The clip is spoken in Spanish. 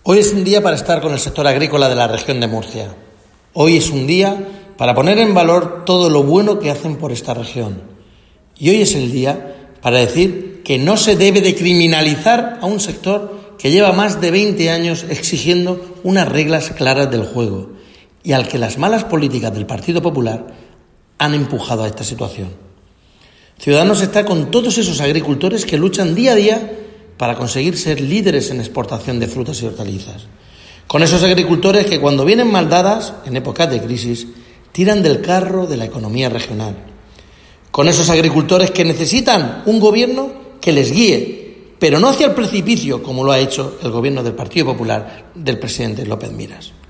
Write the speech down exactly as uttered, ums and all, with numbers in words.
Hoy es un día para estar con el sector agrícola de la región de Murcia. Hoy es un día para poner en valor todo lo bueno que hacen por esta región. Y hoy es el día para decir que no se debe de criminalizar a un sector que lleva más de veinte años exigiendo unas reglas claras del juego y al que las malas políticas del Partido Popular han empujado a esta situación. Ciudadanos está con todos esos agricultores que luchan día a día para conseguir ser líderes en exportación de frutas y hortalizas. Con esos agricultores que cuando vienen mal dadas, en épocas de crisis, tiran del carro de la economía regional. Con esos agricultores que necesitan un gobierno que les guíe, pero no hacia el precipicio como lo ha hecho el gobierno del Partido Popular del presidente López Miras.